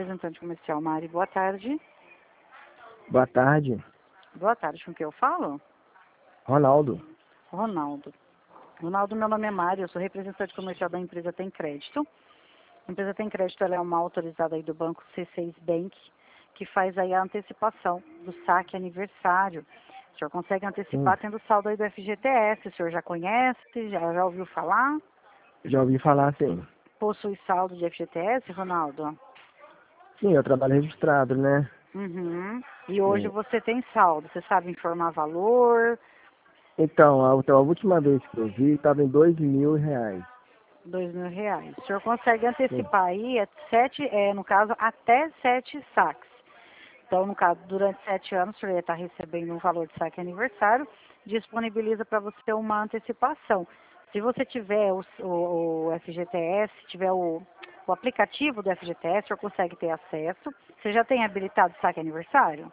representante comercial Mari. Boa tarde. Boa tarde, Boa tarde, com quem eu falo? Ronaldo. Ronaldo. Ronaldo, meu nome é Mari, eu sou representante comercial da empresa Tem Crédito. A empresa Tem Crédito, ela é uma autorizada aí do banco C6 Bank, que faz aí a antecipação do saque aniversário. O senhor consegue antecipar tendo saldo aí do FGTS, o senhor já conhece, já ouviu falar? Já ouvi falar, sim. Possui saldo de FGTS, Ronaldo? Sim, eu trabalho registrado, né? Uhum. E hoje Sim. você tem saldo, você sabe informar valor, Então, a última vez que eu vi, estava em R$ 2.000. R$ 2.000. O senhor consegue Sim. antecipar aí, no caso, até 7 saques. Então, no caso, durante 7 anos, o senhor ia estar recebendo um valor de saque aniversário, disponibiliza para você uma antecipação. Se você tiver o FGTS, tiver o aplicativo do FGTS, o senhor consegue ter acesso. Você já tem habilitado o saque aniversário?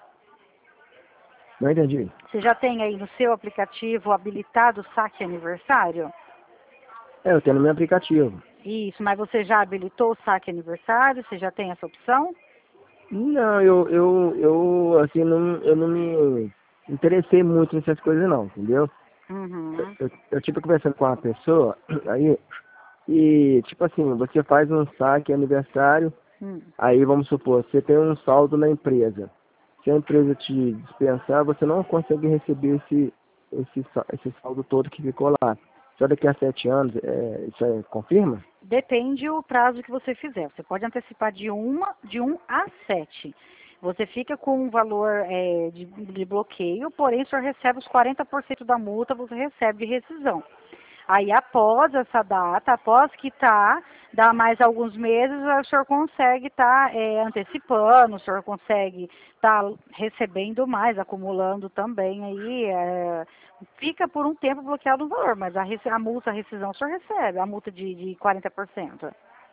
Não entendi. Você já tem aí no seu aplicativo habilitado o saque aniversário? Eu tenho no meu aplicativo. Isso, mas você já habilitou o saque aniversário? Você já tem essa opção? Não, assim, eu não me interessei muito nessas coisas, não, entendeu? Uhum. Eu tive conversando com uma pessoa, aí, e, tipo assim, você faz um saque aniversário. Hum. Aí, vamos supor, você tem um saldo na empresa. Se a empresa te dispensar, você não consegue receber esse saldo todo que ficou lá. Só daqui a 7 anos, confirma? Depende o prazo que você fizer. Você pode antecipar de 1 a 7. Você fica com um valor de bloqueio, porém o senhor recebe os 40% da multa, você recebe de rescisão. Aí após essa data, após quitar, dá mais alguns meses, o senhor consegue estar antecipando, o senhor consegue estar recebendo mais, acumulando também aí. Fica por um tempo bloqueado o valor, mas a multa, a rescisão, o senhor recebe, a multa de 40%.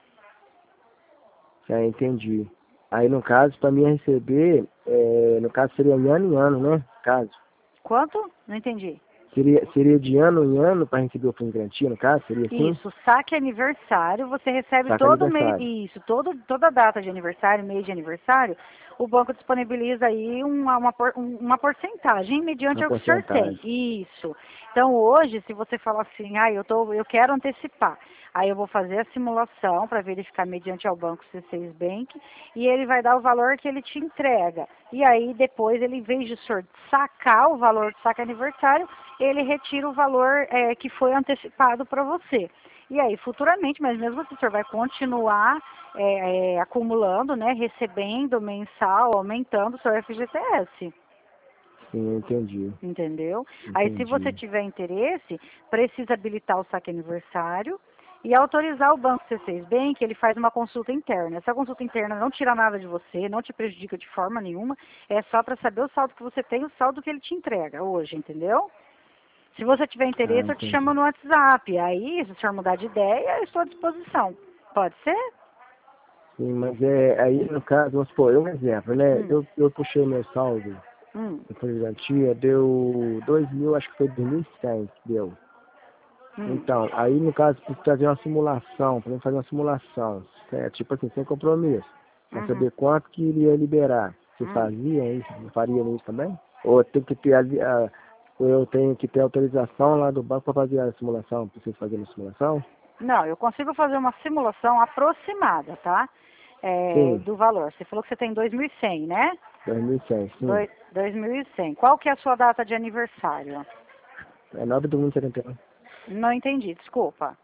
Já entendi. Aí, no caso, para mim receber, no caso seria ano em ano, né? No caso. Quanto? Não entendi. Seria de ano em ano para receber o fundo de garantia, no caso? Seria assim? Isso, saque aniversário, você recebe Saca todo mês, aniversário. isso, toda data de aniversário, mês de aniversário, o banco disponibiliza aí uma porcentagem mediante Uma o que o senhor tem. porcentagem. Isso. Então hoje, se você falar assim, eu quero antecipar, aí eu vou fazer a simulação para verificar mediante ao banco C6 Bank e ele vai dar o valor que ele te entrega. E aí depois ele, em vez de o senhor sacar o valor do saque aniversário, ele retira o valor que foi antecipado para você. E aí, futuramente, mas mesmo assim, o senhor vai continuar acumulando, né, recebendo mensal, aumentando o seu FGTS. Sim, entendi. Entendeu? Aí, se você Entendi. tiver interesse, precisa habilitar o saque aniversário e autorizar o Banco C6 Bank, ele faz uma consulta interna. Essa consulta interna não tira nada de você, não te prejudica de forma nenhuma, é só para saber o saldo que você tem e o saldo que ele te entrega hoje, entendeu? Se você tiver Ah, interesse, eu te chamo entendi. no WhatsApp. Aí, se o senhor mudar de ideia, eu estou à disposição. Pode ser? Sim, mas aí no caso, vamos supor, um exemplo, né? Hum, Eu puxei meu saldo, hum, depois de garantia, deu 2.000, acho que foi 2.100 que deu. hum, Então, aí no caso, preciso fazer uma simulação, para fazer uma simulação, tipo assim, sem compromisso, para uhum, saber quanto que iria liberar. Você hum. fazia isso? Faria isso também? Ou tem que ter eu tenho que ter autorização lá do banco para fazer a simulação, para vocês fazerem a simulação? Não, eu consigo fazer uma simulação aproximada, tá? Sim, Do valor. Você falou que você tem 2.100, né? 2.100, sim. 2.100. Qual que é a sua data de aniversário? É 9/1/71. Não entendi, desculpa.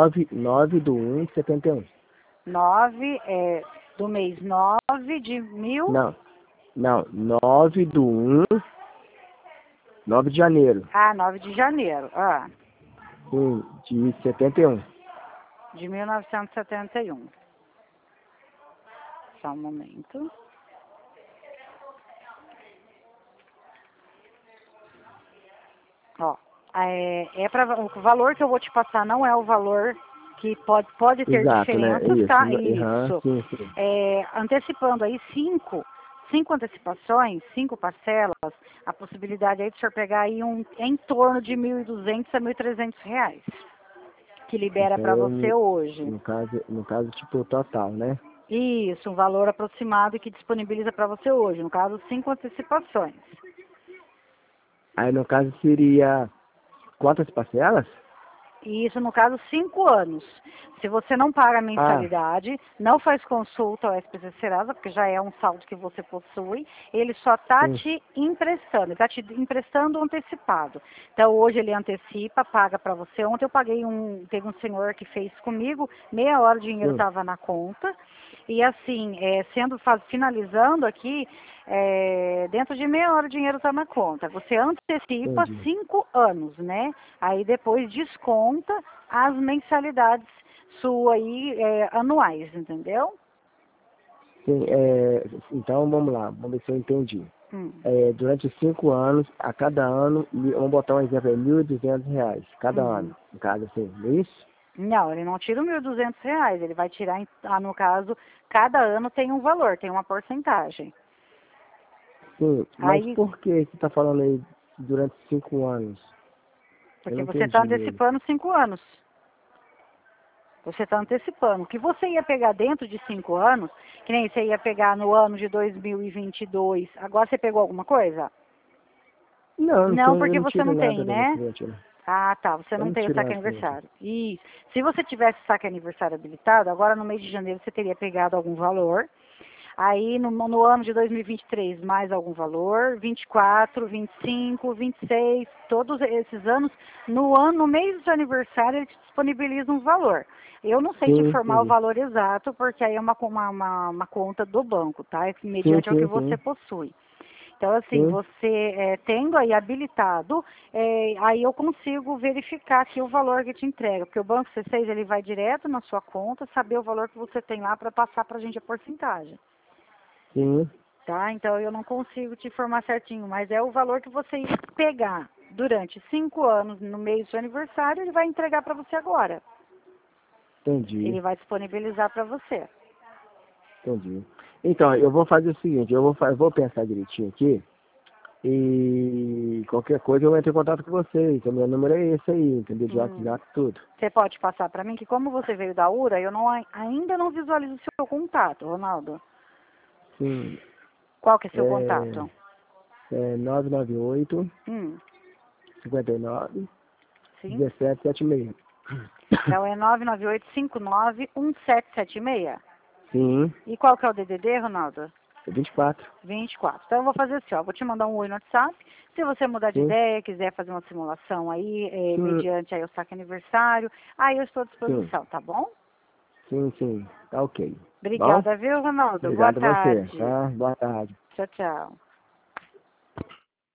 9/1/71. 9 do mês 9 de mil. Não, não, 9 de janeiro, Ah, 9 de janeiro. sim, de 71. De 1971. Só um momento. Ó, o valor que eu vou te passar não é o valor que pode ter Exato, né? É diferenças, isso. tá? Aham, Isso. sim, sim. Antecipando aí cinco antecipações, 5 parcelas, a possibilidade aí de o senhor pegar aí em torno de 1.200 a R$ 1.300, que libera para você Então, hoje. no caso, tipo, o total, né? Isso, um valor aproximado que disponibiliza para você hoje, no caso, 5 antecipações. Aí no caso seria quantas parcelas? E isso, no caso, 5 anos. Se você não paga a mensalidade, não faz consulta ao SPC Serasa, porque já é um saldo que você possui, ele só está Sim. te emprestando, ele está te emprestando antecipado. Então, hoje ele antecipa, paga para você. Ontem eu paguei teve um senhor que fez comigo, meia hora o dinheiro Sim. estava na conta, e assim, finalizando aqui, dentro de meia hora o dinheiro está na conta. Você antecipa Entendi. 5 anos, né? Aí depois desconta as mensalidades suas aí, anuais, entendeu? Sim, então vamos lá, vamos ver se eu entendi. Hum. Durante 5 anos, a cada ano, vamos botar um exemplo, R$ 1.200, cada Uhum. ano, no caso assim, não é isso? Não, ele não tira os R$ 1.200, ele vai tirar, no caso, cada ano tem um valor, tem uma porcentagem. Sim, mas Aí, por que você está falando aí durante 5 anos? Eu porque não você está entendi mesmo. antecipando 5 anos. Você está antecipando. O que você ia pegar dentro de 5 anos, que nem você ia pegar no ano de 2022, agora você pegou alguma coisa? Não, eu Porque não você tiro não nada tem, da minha né? cliente, né? Ah, tá. Você Eu não não tem o tiro saque nada da cliente. aniversário. Isso. Se você tivesse saque aniversário habilitado, agora no mês de janeiro você teria pegado algum valor. Aí no ano de 2023, mais algum valor. 24, 25, 26, todos esses anos. No mês do seu aniversário, ele te disponibiliza um valor. Eu não sei te Sim, informar o entendi. valor exato, porque aí é uma conta do banco, tá? Sim, Mediante ao que sim, você sim. possui. Então, assim, Sim, você tendo aí habilitado, aí eu consigo verificar aqui o valor que te entrega, porque o Banco C6 ele vai direto na sua conta, saber o valor que você tem lá para passar para a gente a porcentagem, sim. tá? Então, eu não consigo te informar certinho, mas é o valor que você ia pegar durante 5 anos no mês do seu aniversário, ele vai entregar para você agora. Entendi, Ele vai disponibilizar para você. entendi. Então, eu vou fazer o seguinte, eu vou pensar direitinho aqui e qualquer coisa eu entro em contato com vocês. O meu número é esse aí, entendeu? De Hum. WhatsApp, tudo. Você pode passar para mim que como você veio da URA, eu ainda não visualizo o seu contato, Ronaldo. Sim, Qual que é seu é, contato? 998 Hum, 59 sim. 1776. Então é 998591776. Sim, E qual que é o DDD, Ronaldo? é 24. 24. Então eu vou fazer assim, ó, vou te mandar um oi no WhatsApp. Se você mudar de Sim, ideia, quiser fazer uma simulação aí, sim, mediante aí o saque aniversário, aí eu estou à sim, disposição, tá bom? sim, sim. Tá ok. Bom? Obrigada, viu, Ronaldo? Boa Obrigado a você, tarde. tá? Boa tarde. Tchau, tchau.